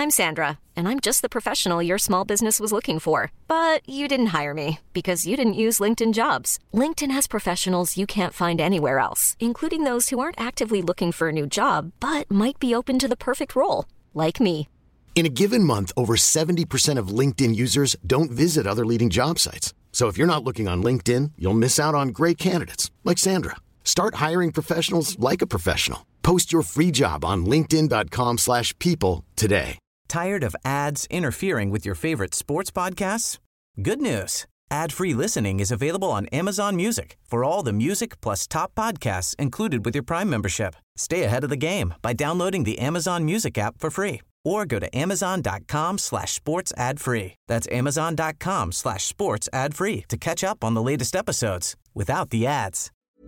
I'm Sandra, and I'm just the professional your small business was looking for. But you didn't hire me because you didn't use LinkedIn Jobs. LinkedIn has professionals you can't find anywhere else, including those who aren't actively looking for a new job, but might be open to the perfect role, like me. In a given month, over 70% of LinkedIn users don't visit other leading job sites. So if you're not looking on LinkedIn, you'll miss out on great candidates like Sandra. Start hiring professionals like a professional. Post your free job on linkedin.com/people today. Tired of ads interfering with your favorite sports podcasts? Good news. Ad-free listening is available on Amazon Music for all the music plus top podcasts included with your Prime membership. Stay ahead of the game by downloading the Amazon Music app for free or go to amazon.com/sports ad free. That's amazon.com/sports ad free to catch up on the latest episodes without the ads.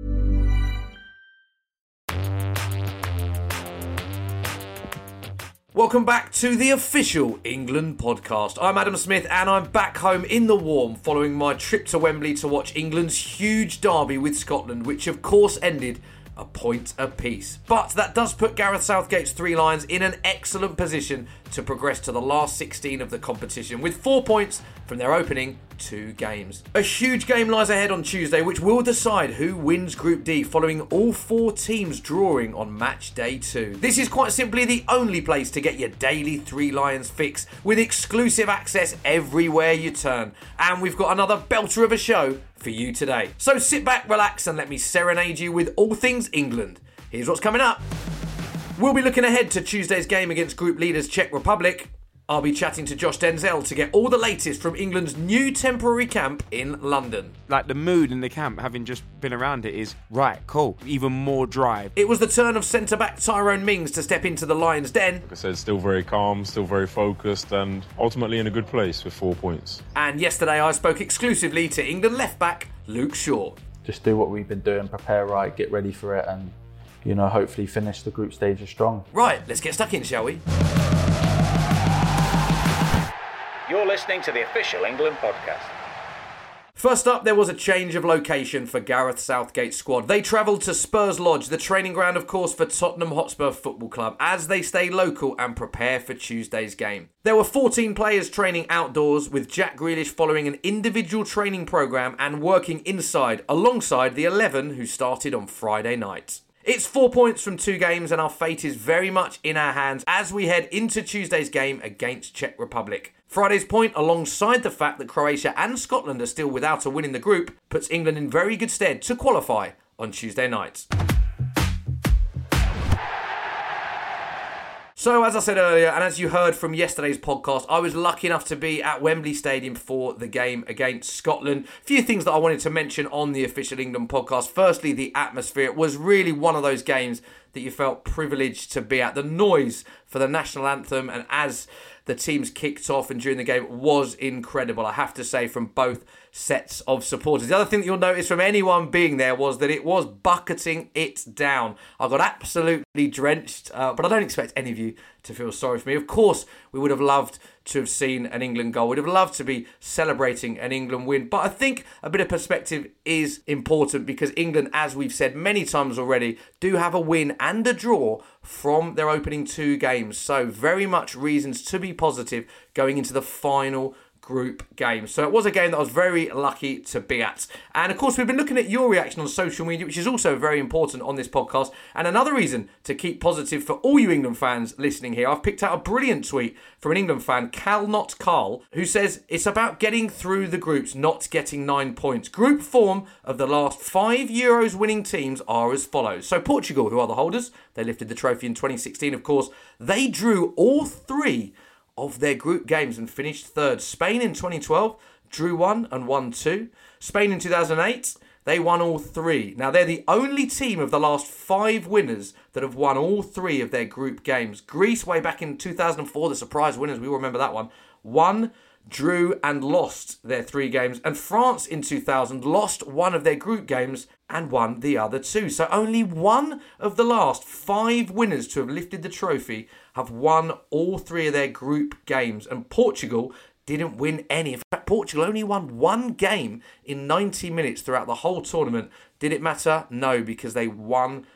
Welcome back to the official England podcast. I'm Adam Smith and I'm back home in the warm following my trip to Wembley to watch England's huge derby with Scotland, which of course ended a point apiece. But that does put Gareth Southgate's Three Lions in an excellent position to progress to the last 16 of the competition with 4 points from their opening 2 games. A huge game lies ahead on Tuesday which will decide who wins Group D following all 4 teams drawing on match day 2. This is quite simply the only place to get your daily Three Lions fix with exclusive access everywhere you turn. And we've got another belter of a show for you today. So sit back, relax and let me serenade you with all things England. Here's what's coming up. We'll be looking ahead to Tuesday's game against group leaders Czech Republic. I'll be chatting to Josh Denzel to get all the latest from England's new temporary camp in London. Like the mood in the camp, having just been around it, is right, cool, even more drive. It was the turn of centre-back Tyrone Mings to step into the Lions' den. Like I said, still very calm, still very focused and ultimately in a good place with 4 points. And yesterday I spoke exclusively to England left-back Luke Shaw. Just do what we've been doing, prepare right, get ready for it and, hopefully finish the group stages strong. Right, let's get stuck in, shall we? You're listening to the official England podcast. First up, there was a change of location for Gareth Southgate's squad. They travelled to Spurs Lodge, the training ground, of course, for Tottenham Hotspur Football Club, as they stay local and prepare for Tuesday's game. There were 14 players training outdoors, with Jack Grealish following an individual training programme and working inside, alongside the 11 who started on Friday night. It's 4 points from 2 games and our fate is very much in our hands as we head into Tuesday's game against Czech Republic. Friday's point, alongside the fact that Croatia and Scotland are still without a win in the group, puts England in very good stead to qualify on Tuesday night. So, as I said earlier, and as you heard from yesterday's podcast, I was lucky enough to be at Wembley Stadium for the game against Scotland. A few things that I wanted to mention on the official England podcast. Firstly, the atmosphere. It was really one of those games that you felt privileged to be at. The noise for the national anthem and as the teams kicked off and during the game was incredible, I have to say, from both sets of supporters. The other thing that you'll notice from anyone being there was that it was bucketing it down. I got absolutely drenched, but I don't expect any of you to feel sorry for me. Of course, we would have loved to have seen an England goal. We'd have loved to be celebrating an England win. But I think a bit of perspective is important because England, as we've said many times already, do have a win and a draw from their opening 2 games. So very much reasons to be positive going into the final group game. So it was a game that I was very lucky to be at. And of course, we've been looking at your reaction on social media, which is also very important on this podcast. And another reason to keep positive for all you England fans listening here, I've picked out a brilliant tweet from an England fan, Cal Not Carl, who says, it's about getting through the groups, not getting 9 points. Group form of the last 5 Euros winning teams are as follows. So Portugal, who are the holders, they lifted the trophy in 2016, of course. They drew all 3 of their group games and finished third. Spain in 2012 drew 1 and won 2. Spain in 2008, they won all 3. Now, they're the only team of the last 5 winners that have won all 3 of their group games. Greece, way back in 2004, the surprise winners, we all remember that one, won, drew and lost their 3 games. And France in 2000 lost 1 of their group games and won the other 2. So only 1 of the last 5 winners to have lifted the trophy have won all 3 of their group games. And Portugal didn't win any. In fact, Portugal only won 1 game in 90 minutes throughout the whole tournament. Did it matter? No, because they won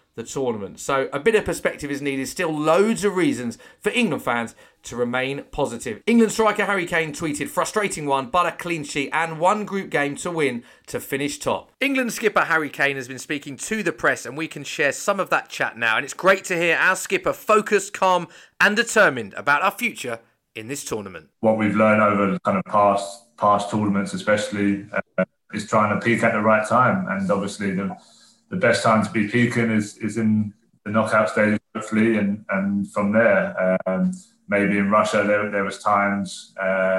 the tournament. So a bit of perspective is needed. Still loads of reasons for England fans to remain positive. England striker Harry Kane tweeted, "Frustrating one, but a clean sheet and one group game to win to finish top." England skipper Harry Kane has been speaking to the press, and we can share some of that chat now. And it's great to hear our skipper focused, calm and determined about our future in this tournament. What we've learned over kind of past tournaments especially is trying to peak at the right time. And obviously the best time to be peaking is in the knockout stage, hopefully, and from there. Maybe in Russia there was times,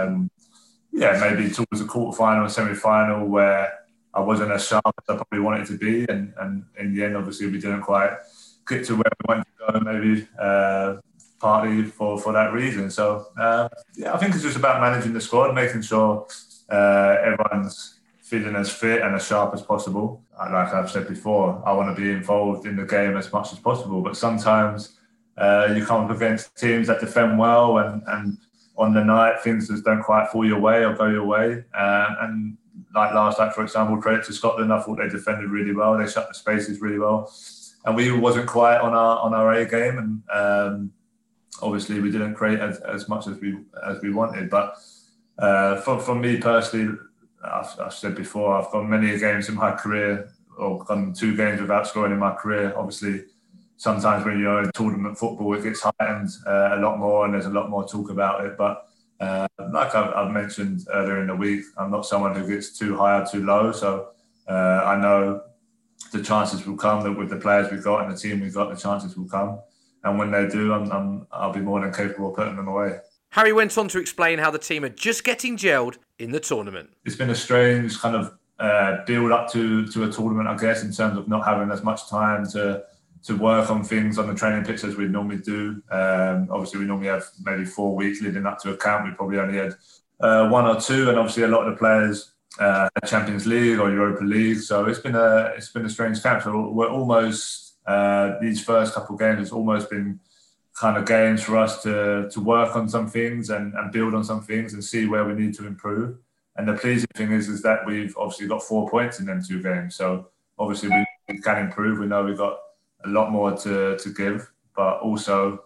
maybe towards the quarterfinal or semi-final where I wasn't as sharp as I probably wanted to be, and in the end, obviously, we didn't quite get to where we wanted to go. Maybe partly for that reason. So I think it's just about managing the squad, making sure everyone's feeling as fit and as sharp as possible. Like I've said before, I want to be involved in the game as much as possible, but sometimes you come up against teams that defend well, and on the night things just don't quite fall your way or go your way. And like last night, for example, credit to Scotland, I thought they defended really well. They shut the spaces really well, and we wasn't quite on our A game. And obviously, we didn't create as much as we wanted. But for me personally, I've said before, I've gone many games in my career, or gone 2 games without scoring in my career. Obviously, sometimes when you're in tournament football, it gets heightened a lot more, and there's a lot more talk about it. But like I've mentioned earlier in the week, I'm not someone who gets too high or too low. So I know the chances will come. That with the players we've got and the team we've got, the chances will come. And when they do, I'll be more than capable of putting them away. Harry went on to explain how the team are just getting gelled in the tournament. It's been a strange kind of build up to a tournament, I guess, in terms of not having as much time to work on things on the training pitch as we normally do. Obviously, we normally have maybe 4 weeks leading up to a camp. We probably only had 1 or 2, and obviously a lot of the players had Champions League or Europa League. So it's been a strange camp. So we're almost these first couple of games, it's almost been kind of games for us to work on some things and build on some things and see where we need to improve. And the pleasing thing is that we've obviously got 4 points in them 2 games. So obviously we can improve. We know we've got a lot more to give, but also,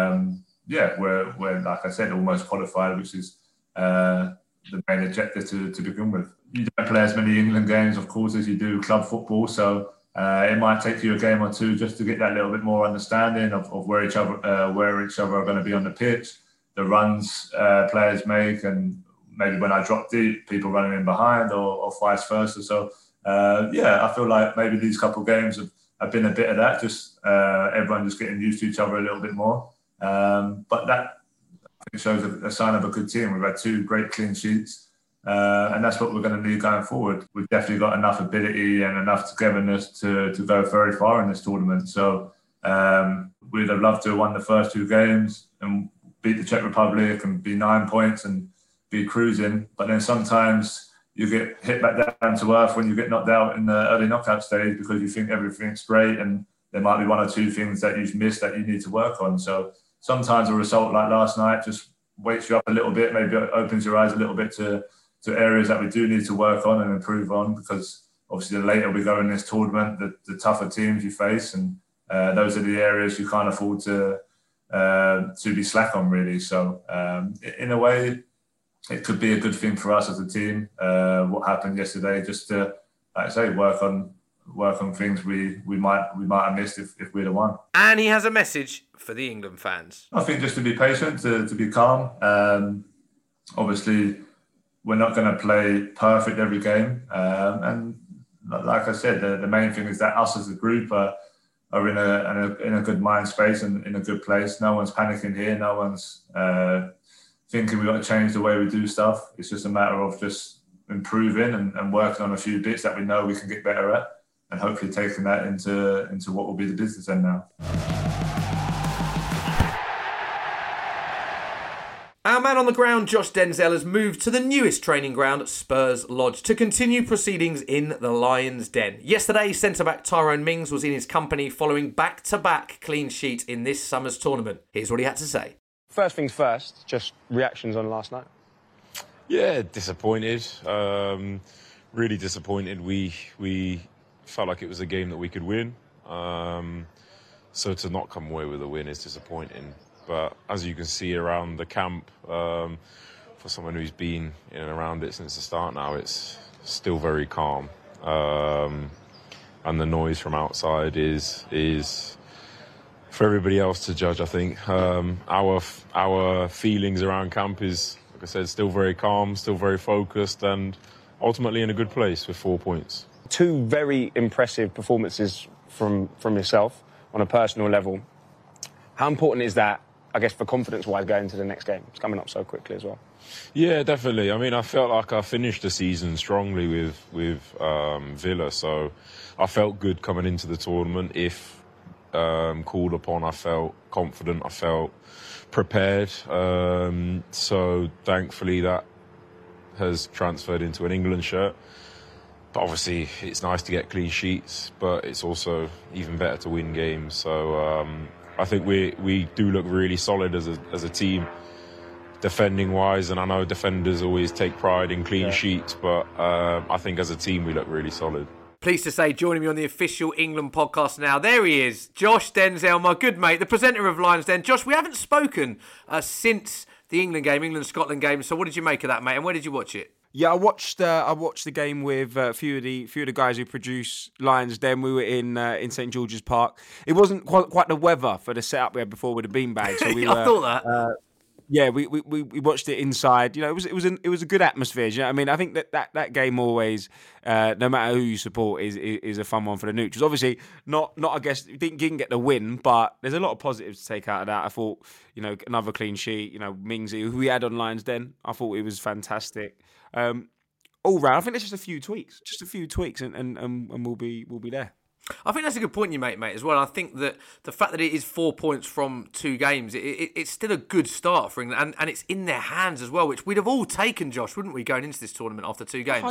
we're like I said, almost qualified, which is the main objective to begin with. You don't play as many England games, of course, as you do club football. So it might take you a game or 2 just to get that little bit more understanding of where each other are going to be on the pitch, the runs players make, and maybe when I drop deep, people running in behind, or vice versa. So I feel like maybe these couple of games have been a bit of that, just everyone just getting used to each other a little bit more. But that, I think, shows a sign of a good team. We've had 2 great clean sheets. And that's what we're going to need going forward. We've definitely got enough ability and enough togetherness to go very far in this tournament. So we'd have loved to have won the first 2 games and beat the Czech Republic and be 9 points and be cruising. But then sometimes you get hit back down to earth when you get knocked out in the early knockout stage because you think everything's great and there might be 1 or 2 things that you've missed that you need to work on. So sometimes a result like last night just wakes you up a little bit, maybe opens your eyes a little bit to areas that we do need to work on and improve on, because obviously the later we go in this tournament, the tougher teams you face, and those are the areas you can't afford to be slack on, really. So in a way, it could be a good thing for us as a team. What happened yesterday, just to, like I say, work on things we might have missed if we'd have won. And he has a message for the England fans. I think just to be patient, to be calm. Obviously, we're not going to play perfect every game. And like I said, the main thing is that us as a group are in a good mind space and in a good place. No one's panicking here. No one's thinking we've got to change the way we do stuff. It's just a matter of just improving and working on a few bits that we know we can get better at, and hopefully taking that into what will be the business end now. Our man on the ground, Josh Denzel, has moved to the newest training ground at Spurs Lodge to continue proceedings in the Lions' Den. Yesterday, centre-back Tyrone Mings was in his company following back-to-back clean sheets in this summer's tournament. Here's what he had to say. First things first, just reactions on last night. Yeah, disappointed. Really disappointed. We felt like it was a game that we could win. So to not come away with a win is disappointing. But as you can see around the camp, for someone who's been in and around it since the start now, it's still very calm. And the noise from outside is for everybody else to judge, I think. Our feelings around camp is, like I said, still very calm, still very focused, and ultimately in a good place with 4 points. 2 very impressive performances from yourself on a personal level. How important is that, I guess, for confidence-wise going into the next game? It's coming up so quickly as well. Yeah, definitely. I mean, I felt like I finished the season strongly with Villa, so I felt good coming into the tournament. If called upon, I felt confident, I felt prepared. So thankfully that has transferred into an England shirt. But obviously it's nice to get clean sheets, but it's also even better to win games. So I think we do look really solid as a team, defending wise, and I know defenders always take pride in clean sheets, but I think as a team we look really solid. Pleased to say, joining me on the official England podcast now, there he is, Josh Denzel, my good mate, the presenter of Lions Den. Josh, we haven't spoken since the England-Scotland game, so what did you make of that, mate, and where did you watch it? Yeah, I watched the game with a few of the guys who produce Lions Den. We were in St George's Park. It wasn't quite the weather for the setup we had before with the beanbag, so we I thought that. Yeah, we watched it inside. You know, it was a good atmosphere. You know what I mean? I think that game always, no matter who you support, is a fun one for the Neutrals. Obviously, not I guess didn't get the win, but there's a lot of positives to take out of that. I thought, you know, another clean sheet. You know, Mingsley, who we had on Lions Den, I thought it was fantastic. All round, I think there's just a few tweaks, and we'll be there. I think that's a good point you make, mate, as well. I think that the fact that it is 4 points from 2 games, it's still a good start for England, and it's in their hands as well, which we'd have all taken, Josh, wouldn't we, going into this tournament after 2 games?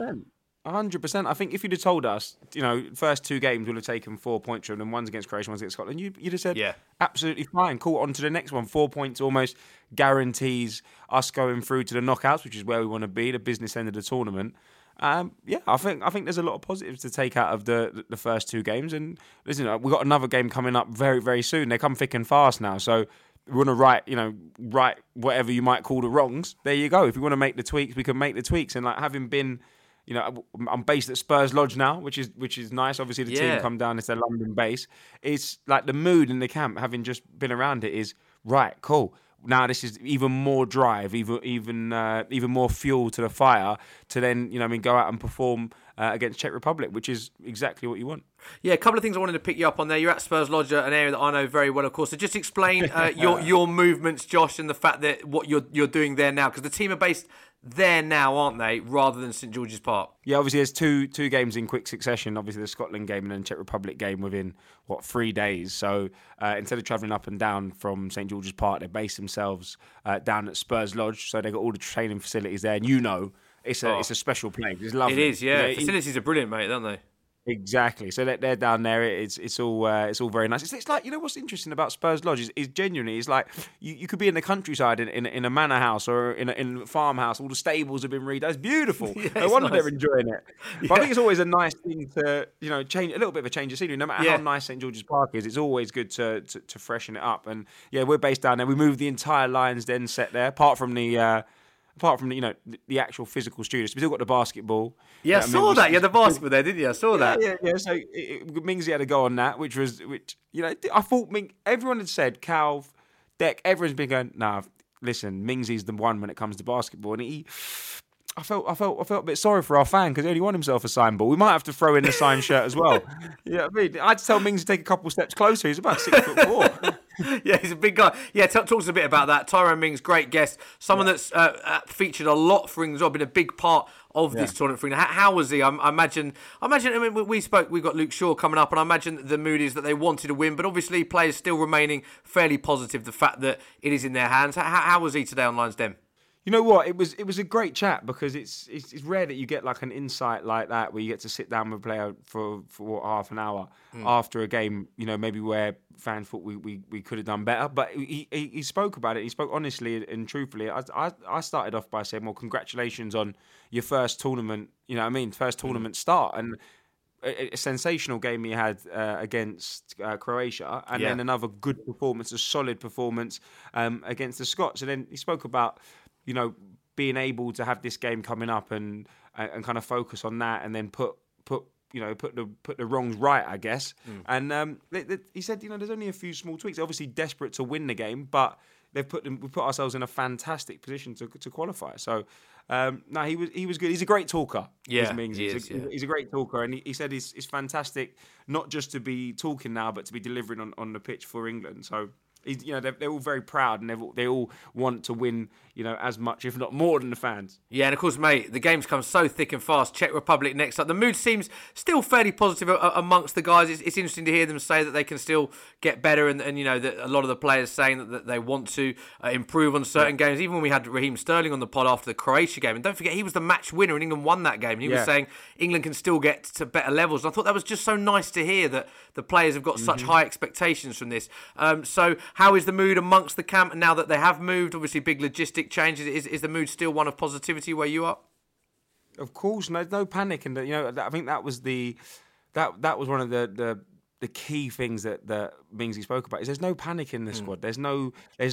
100%. I think if you'd have told us, you know, first 2 games we'll have taken 4 points from them, one's against Croatia, one's against Scotland, you'd have said, yeah, absolutely fine, cool, on to the next one. 4 points almost guarantees us going through to the knockouts, which is where we want to be, the business end of the tournament. Yeah, I think there's a lot of positives to take out of the first 2 games. And listen, we've got another game coming up very, very soon. They come thick and fast now. So we want to right whatever you might call the wrongs. There you go. If we want to make the tweaks, we can make the tweaks. And like having been, you know, I'm based at Spurs Lodge now, which is nice. Obviously, the team come down. It's their London base. It's like the mood in the camp, having just been around it, is right, cool. Now this is even more drive, even more fuel to the fire to then, you know, go out and perform against Czech Republic, which is exactly what you want. Yeah, a couple of things I wanted to pick you up on there. You're at Spurs Lodge, an area that I know very well, of course. So just explain your movements, Josh, and the fact that what you're doing there now, because the team are based there now, aren't they, rather than St George's Park? Yeah, obviously there's two games in quick succession. Obviously the Scotland game and then Czech Republic game within 3 days. So instead of travelling up and down from St George's Park, they base themselves down at Spurs Lodge. So they've got all the training facilities there, and you know it's a special place. It's lovely. It is, yeah. You know, facilities are brilliant, mate, aren't they? Exactly. So they're down there. It's all very nice. It's like, you know, what's interesting about Spurs Lodge is genuinely, it's like you could be in the countryside in a manor house or in a farmhouse. All the stables have been redone. It's beautiful. Yeah, no wonder they're enjoying it. But I think it's always a nice thing to, you know, change a little bit of a change of scenery. No matter how nice St George's Park is, it's always good to freshen it up. And yeah, we're based down there. We moved the entire Lions Den set there, apart from the you know, the actual physical studios. We still got the basketball. Yeah, I saw that. You had the basketball there, didn't you? I saw that. Yeah. So Mingsley had to go on that, which you know, I thought everyone had said Calv, Deck, everyone's been going, nah, listen, Mingsley's the one when it comes to basketball, and I felt a bit sorry for our fan because he only won himself a signed ball. We might have to throw in the signed shirt as well. Yeah, I mean, I had to tell Mings to take a couple steps closer. He's about 6'4". Yeah, he's a big guy. Yeah, talk to us a bit about that. Tyrone Mings, great guest. Someone that's featured a lot for England as well, been a big part of this tournament for England. How was he? I imagine. I mean, we spoke. We've got Luke Shaw coming up, and I imagine the mood is that they wanted to win, but obviously players still remaining fairly positive. The fact that it is in their hands. How was he today on Lions Den? You know what? It was a great chat because it's rare that you get like an insight like that where you get to sit down with a player for half an hour after a game, you know, maybe where fans thought we could have done better. But he spoke about it. He spoke honestly and truthfully. I started off by saying, well, congratulations on your first tournament, you know what I mean, first tournament start. And a sensational game he had against Croatia, and then another good performance, a solid performance against the Scots. And then he spoke about, being able to have this game coming up and kind of focus on that, and then put the wrongs right, I guess. And he said, there's only a few small tweaks. They're obviously desperate to win the game, but we put ourselves in a fantastic position to qualify. So, no, he was good. He's a great talker. Yeah, he's a great talker, and he said it's fantastic not just to be talking now, but to be delivering on the pitch for England. So. They're all very proud, and they all want to win, as much, if not more, than the fans. Yeah, and of course, mate, the games come so thick and fast. Czech Republic next up. The mood seems still fairly positive amongst the guys. It's interesting to hear them say that they can still get better, and that a lot of the players saying that they want to improve on certain games. Even when we had Raheem Sterling on the pod after the Croatia game, and don't forget, he was the match winner, and England won that game. And he was saying England can still get to better levels. And I thought that was just so nice to hear that the players have got such high expectations from this. So how is the mood amongst the camp now that they have moved? Obviously, big logistic changes. Is the mood still one of positivity where you are? Of course, no panic, and I think that was that was one of the key things that Mingsley spoke about. Is there's no panic in the squad. There's no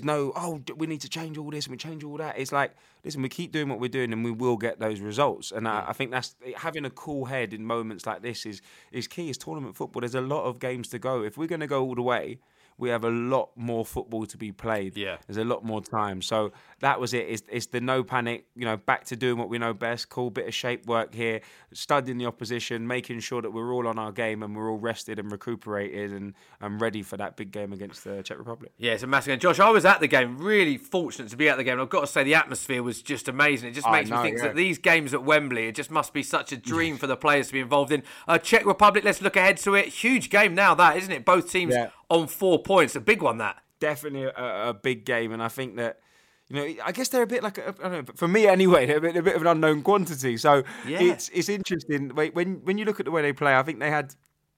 we need to change all this and we change all that. It's like, listen, we keep doing what we're doing and we will get those results. And I think that's having a cool head in moments like this is key. It's tournament football. There's a lot of games to go. If we're going to go all the way, we have a lot more football to be played. Yeah. There's a lot more time. So that was it. It's the no panic, back to doing what we know best. Cool bit of shape work here, studying the opposition, making sure that we're all on our game and we're all rested and recuperated and ready for that big game against the Czech Republic. Yeah, it's a massive game. Josh, I was at the game, really fortunate to be at the game. And I've got to say the atmosphere was just amazing. It just makes me think that these games at Wembley, it just must be such a dream for the players to be involved in. Czech Republic, let's look ahead to it. Huge game now, that, isn't it? Both teams on 4 points. A big one, that. Definitely a big game, and I think that I guess they're a bit like I don't know, for me anyway, they're a bit of an unknown quantity. So it's interesting when you look at the way they play. I think they had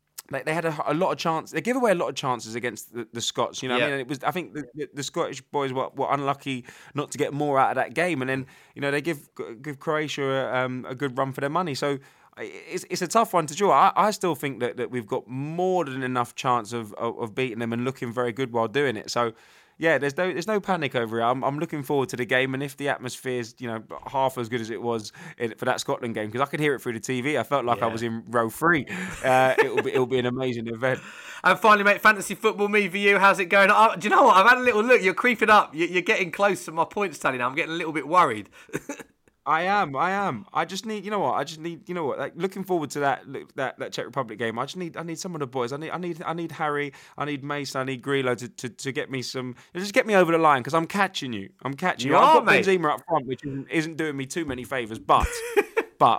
a lot of chance. They give away a lot of chances against the Scots. I mean, it was. I think the Scottish boys were unlucky not to get more out of that game, and then they give Croatia a good run for their money. So. It's a tough one to draw. I still think that we've got more than enough chance of beating them and looking very good while doing it. So, yeah, there's no panic over it. I'm looking forward to the game, and if the atmosphere is half as good as it was for that Scotland game, because I could hear it through the TV, I felt like I was in row 3. It'll be an amazing event. And finally, mate, fantasy football, me for you. How's it going? Do you know what? I've had a little look. You're creeping up. You're getting close to my points tally now. I'm getting a little bit worried. I am. I just need, like, looking forward to that Czech Republic game. I need some of the boys. I need Harry. I need Mason. I need Grillo to get me some. Just get me over the line, because I'm catching you. I've got Benzema up front, which isn't doing me too many favours, but. But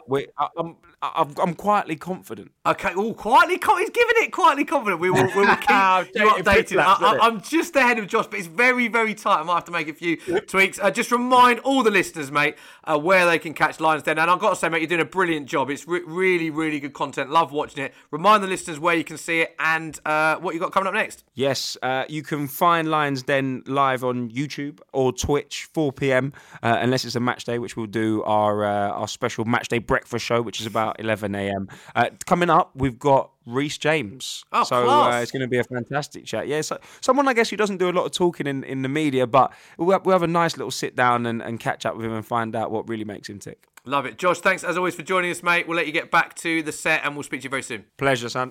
I'm quietly confident. Okay, quietly confident. He's giving it quietly confident. We will keep you updated. I'm just ahead of Josh, but it's very, very tight. I might have to make a few tweaks. Just remind all the listeners, mate, where they can catch Lions Den. And I've got to say, mate, you're doing a brilliant job. It's really, really good content. Love watching it. Remind the listeners where you can see it and what you got coming up next. Yes, you can find Lions Den live on YouTube or Twitch, 4 p.m, unless it's a match day, which we'll do our special match day breakfast show, which is about 11 a.m. Coming up, we've got Reece James. It's going to be a fantastic chat. Yeah, so someone, I guess, who doesn't do a lot of talking in the media, but we'll have a nice little sit down and catch up with him and find out what really makes him tick. Love it. Josh, thanks as always for joining us, mate. We'll let you get back to the set and we'll speak to you very soon. Pleasure, son.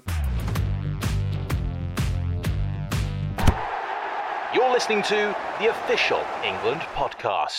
You're listening to the Official England Podcast.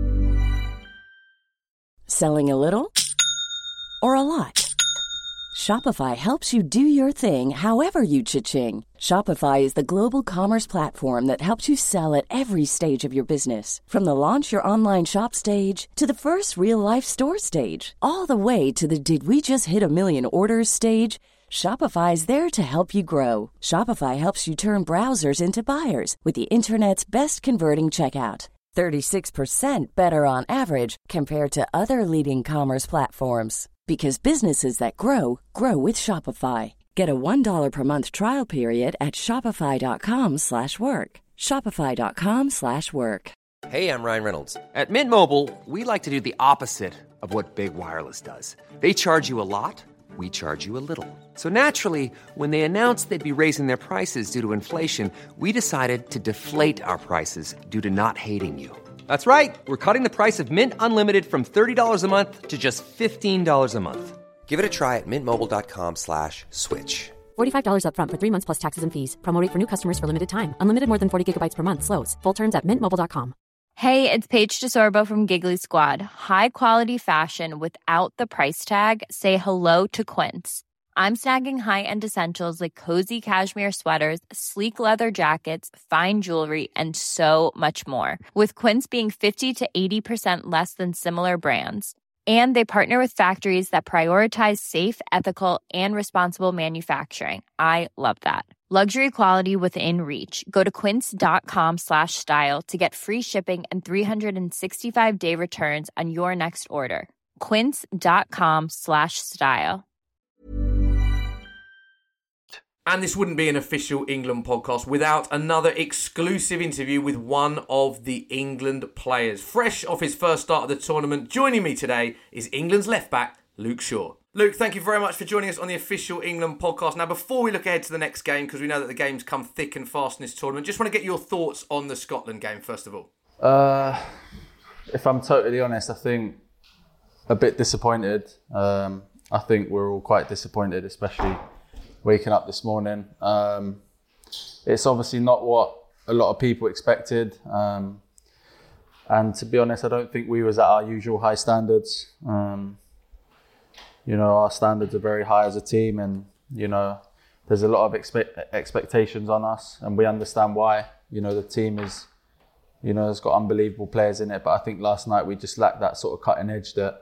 Selling a little or a lot? Shopify helps you do your thing however you cha-ching. Shopify is the global commerce platform that helps you sell at every stage of your business. From the launch your online shop stage to the first real-life store stage, all the way to the did we just hit a million orders stage. Shopify is there to help you grow. Shopify helps you turn browsers into buyers with the internet's best converting checkout. 36% better on average compared to other leading commerce platforms. Because businesses that grow, grow with Shopify. Get a $1 per month trial period at shopify.com/work. Shopify.com/work. Hey, I'm Ryan Reynolds. At Mint Mobile, we like to do the opposite of what Big Wireless does. They charge you a lot. we charge you a little. So naturally, when they announced they'd be raising their prices due to inflation, we decided to deflate our prices due to not hating you. That's right. We're cutting the price of Mint Unlimited from $30 a month to just $15 a month. Give it a try at mintmobile.com/switch. $45 up front for 3 months plus taxes and fees. Promo rate for new customers for limited time. Unlimited more than 40 gigabytes per month. Slows full terms at mintmobile.com. Hey, it's Paige DeSorbo from Giggly Squad. High quality fashion without the price tag. Say hello to Quince. I'm snagging high-end essentials like cozy cashmere sweaters, sleek leather jackets, fine jewelry, and so much more. With Quince being 50 to 80% less than similar brands. And they partner with factories that prioritize safe, ethical, and responsible manufacturing. I love that. Luxury quality within reach. Go to quince.com/style to get free shipping and 365-day returns on your next order. Quince.com/style. And this wouldn't be an official England podcast without another exclusive interview with one of the England players. Fresh off his first start of the tournament, joining me today is England's left back, Luke Shaw. Luke, thank you very much for joining us on the official England podcast. Now, before we look ahead to the next game, because we know that the games come thick and fast in this tournament, just want to get your thoughts on the Scotland game, first of all. If I'm totally honest, I think a bit disappointed. I think we're all quite disappointed, especially waking up this morning. It's obviously not what a lot of people expected. And to be honest, I don't think we was at our usual high standards. Our standards are very high as a team, and, there's a lot of expectations on us, and we understand why. The team is, has got unbelievable players in it, but I think last night we just lacked that sort of cutting edge that,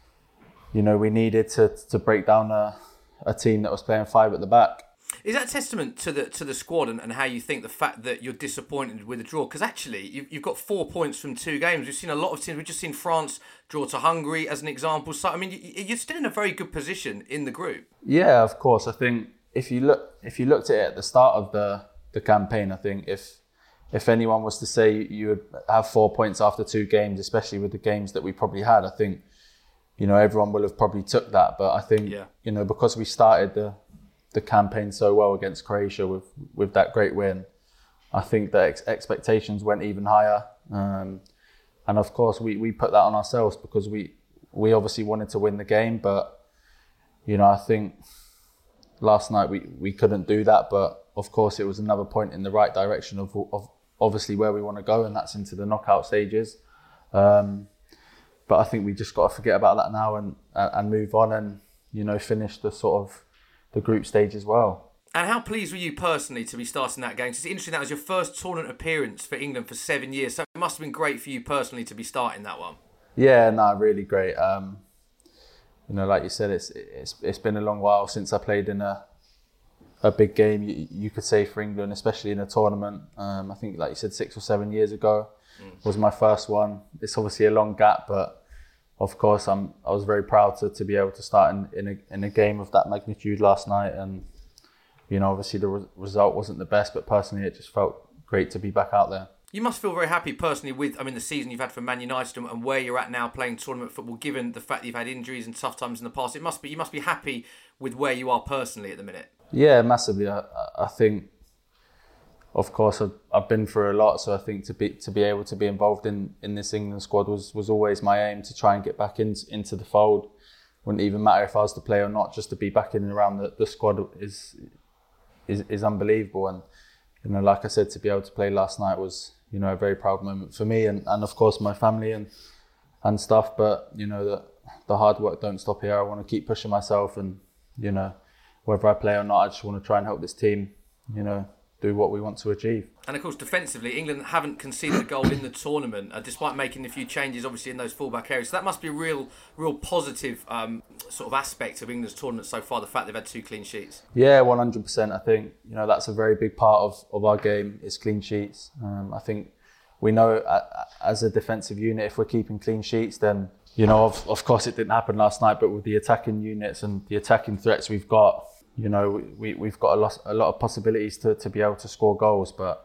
we needed to break down a team that was playing five at the back. Is that a testament to the squad and how you think the fact that you're disappointed with the draw? Because actually, you've got 4 points from 2 games. We've seen a lot of teams. We've just seen France draw to Hungary as an example. So, I mean, you're still in a very good position in the group. Yeah, of course. I think if you looked at it at the start of the campaign, I think if anyone was to say you would have 4 points after 2 games, especially with the games that we probably had, I think, everyone will have probably took that. But I think, because we started the campaign so well against Croatia with that great win, I think the expectations went even higher. And of course, we put that on ourselves because we obviously wanted to win the game. But, I think last night we couldn't do that. But of course, it was another point in the right direction of obviously where we want to go, and that's into the knockout stages. But I think we just got to forget about that now and move on and, finish the sort of the group stage as well. And how pleased were you personally to be starting that game? It's interesting, that was your first tournament appearance for England for 7 years, so it must have been great for you personally to be starting that one. Yeah, no, really great. Like you said, it's been a long while since I played in a big game, you could say, for England, especially in a tournament. I think, like you said, 6 or 7 years ago was my first one. It's obviously a long gap, but of course, I was very proud to be able to start in a game of that magnitude last night. And, obviously the result wasn't the best, but personally it just felt great to be back out there. You must feel very happy personally with, the season you've had for Man United and where you're at now playing tournament football, given the fact that you've had injuries and tough times in the past. You must be happy with where you are personally at the minute. Yeah, massively. I think, of course, I've been through a lot, so I think to be able to be involved in this England squad was always my aim, to try and get back into the fold. Wouldn't even matter if I was to play or not, just to be back in and around the squad is unbelievable. And like I said, to be able to play last night was a very proud moment for me and of course my family and stuff. But the hard work don't stop here. I want to keep pushing myself, and whether I play or not, I just want to try and help this team do what we want to achieve. And of course, defensively, England haven't conceded a goal in the tournament, despite making a few changes, obviously, in those fullback areas. So that must be a real positive sort of aspect of England's tournament so far, the fact they've had 2 clean sheets. Yeah, 100%. I think, that's a very big part of our game is clean sheets. I think we know as a defensive unit, if we're keeping clean sheets, then, of course it didn't happen last night, but with the attacking units and the attacking threats we've got, we've got a lot of possibilities to be able to score goals. But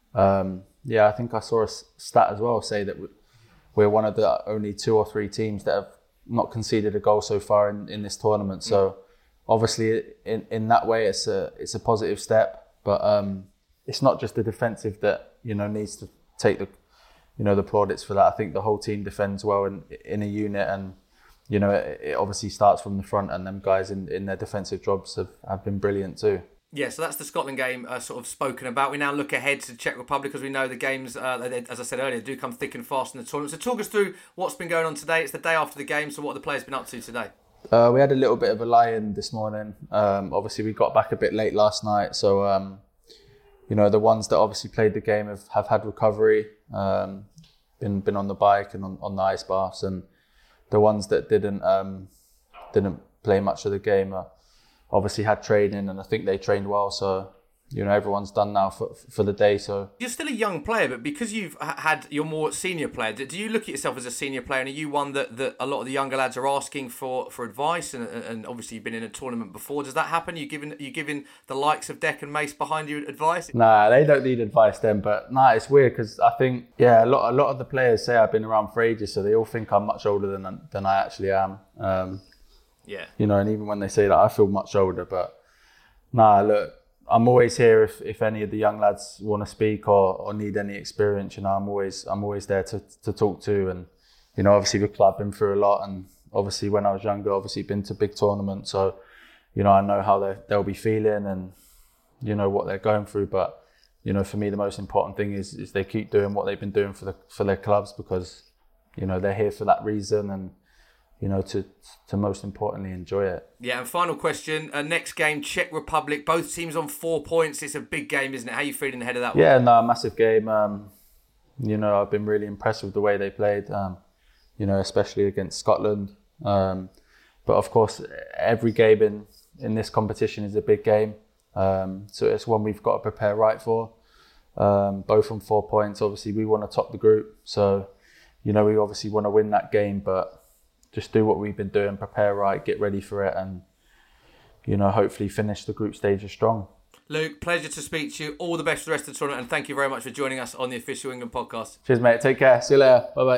I think I saw a stat as well say that we're one of the only 2 or 3 teams that have not conceded a goal so far in this tournament. So obviously in that way it's a positive step, but it's not just the defensive that needs to take the plaudits for that. I think the whole team defends well in a unit, and it obviously starts from the front, and them guys in their defensive jobs have been brilliant too. Yeah, so that's the Scotland game sort of spoken about. We now look ahead to Czech Republic, because we know the games, as I said earlier, do come thick and fast in the tournament. So talk us through what's been going on today. It's the day after the game, so what have the players been up to today? We had a little bit of a lie-in this morning. Obviously, we got back a bit late last night, so the ones that obviously played the game have had recovery, been on the bike and on the ice baths, and the ones that didn't play much of the game obviously had training, and I think they trained well, so everyone's done now for the day. So you're still a young player, but because you're more senior player, do you look at yourself as a senior player, and are you one that a lot of the younger lads are asking for advice, and obviously you've been in a tournament before? Does that happen? You giving the likes of Deck and Mace behind you advice? Nah, they don't need advice then, but it's weird because I think a lot of the players say I've been around for ages, so they all think I'm much older than I actually am. Yeah. And even when they say that, I feel much older. But look, I'm always here if any of the young lads want to speak or need any experience. I'm always there to talk to. And obviously the club been through a lot, and obviously when I was younger, obviously been to big tournaments. So I know how they'll be feeling, and what they're going through. But for me, the most important thing is they keep doing what they've been doing for their clubs, because they're here for that reason, and to most importantly enjoy it. Yeah, and final question. Next game, Czech Republic. Both teams on 4 points. It's a big game, isn't it? How are you feeling ahead of that one? Yeah, massive game. I've been really impressed with the way they played, especially against Scotland. But of course, every game in this competition is a big game. So it's one we've got to prepare right for. Both on 4 points. Obviously, we want to top the group. So, we obviously want to win that game, but just do what we've been doing, prepare right, get ready for it, and hopefully finish the group stages strong. Luke, pleasure to speak to you. All the best for the rest of the tournament, and thank you very much for joining us on the Official England podcast. Cheers, mate. Take care. See you later. Bye-bye.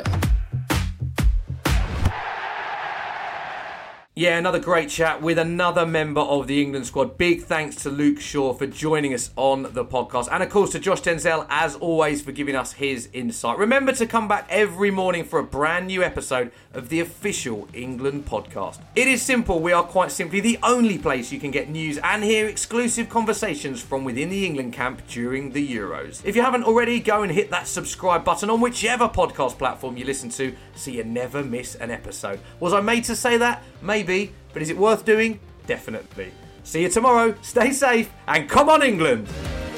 Yeah, another great chat with another member of the England squad. Big thanks to Luke Shaw for joining us on the podcast. And of course to Josh Denzel, as always, for giving us his insight. Remember to come back every morning for a brand new episode of the Official England podcast. It is simple. We are quite simply the only place you can get news and hear exclusive conversations from within the England camp during the Euros. If you haven't already, go and hit that subscribe button on whichever podcast platform you listen to, so you never miss an episode. Was I made to say that? Maybe, but is it worth doing? Definitely. See you tomorrow, stay safe, and come on England!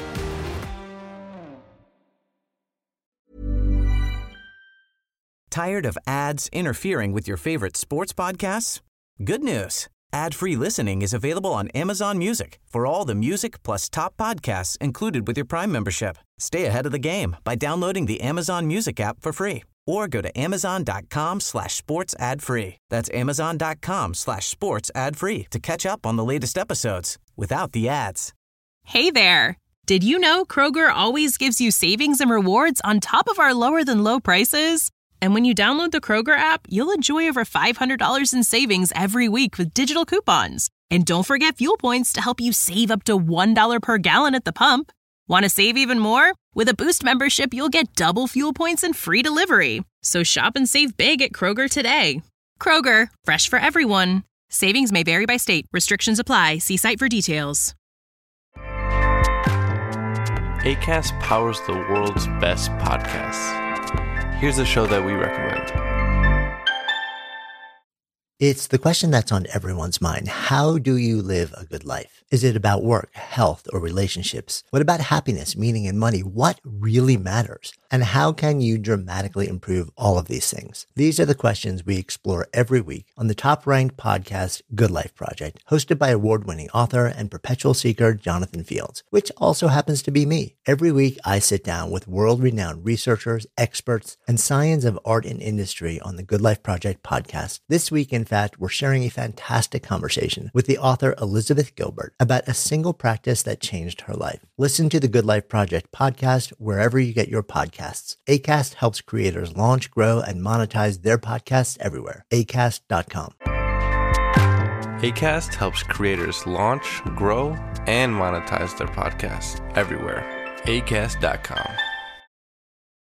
Tired of ads interfering with your favorite sports podcasts? Good news. Ad-free listening is available on Amazon Music for all the music plus top podcasts included with your Prime membership. Stay ahead of the game by downloading the Amazon Music app for free, or go to amazon.com/sports ad free. That's amazon.com/sports ad free to catch up on the latest episodes without the ads. Hey there. Did you know Kroger always gives you savings and rewards on top of our lower than low prices? And when you download the Kroger app, you'll enjoy over $500 in savings every week with digital coupons. And don't forget fuel points to help you save up to $1 per gallon at the pump. Want to save even more? With a Boost membership, you'll get double fuel points and free delivery. So shop and save big at Kroger today. Kroger, fresh for everyone. Savings may vary by state. Restrictions apply. See site for details. Acast powers the world's best podcasts. Here's a show that we recommend. It's the question that's on everyone's mind. How do you live a good life? Is it about work, health, or relationships? What about happiness, meaning, and money? What really matters? And how can you dramatically improve all of these things? These are the questions we explore every week on the top-ranked podcast, Good Life Project, hosted by award-winning author and perpetual seeker Jonathan Fields, which also happens to be me. Every week, I sit down with world-renowned researchers, experts, and science of art and industry on the Good Life Project podcast. This week, in fact, we're sharing a fantastic conversation with the author Elizabeth Gilbert about a single practice that changed her life. Listen to the Good Life Project podcast wherever you get your podcasts. Acast helps creators launch, grow, and monetize their podcasts everywhere. Acast.com. Acast helps creators launch, grow, and monetize their podcasts everywhere. Acast.com.